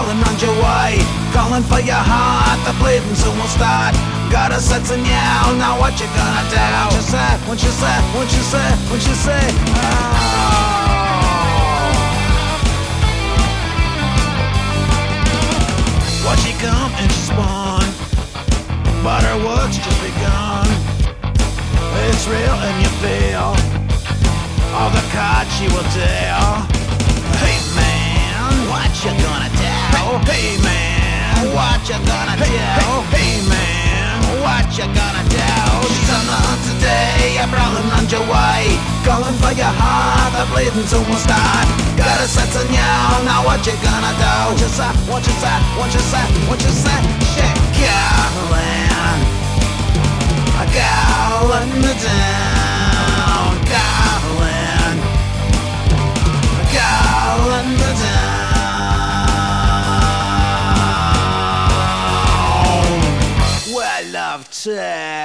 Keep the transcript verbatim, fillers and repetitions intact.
prowling on your way, calling for your heart, the bleeding soon will start. Got a sense in you, now what you gonna do? What you say, what you say, what you say, what you say, oh. Watch she come and she spawn, but her work's just begun. It's real and you feel all the cards she will deal. Hey man, what you gonna do? Hey man, what you gonna do? Hey man, what you gonna do? She's on the hunt today, I'm prowling on your way, calling for your heart, the bleeding soon will start. Got a sense in you, now what you gonna do? What you say, what you say, what you say, what you say? Shit, calling, calling me down, calling, calling me down. Well, love too.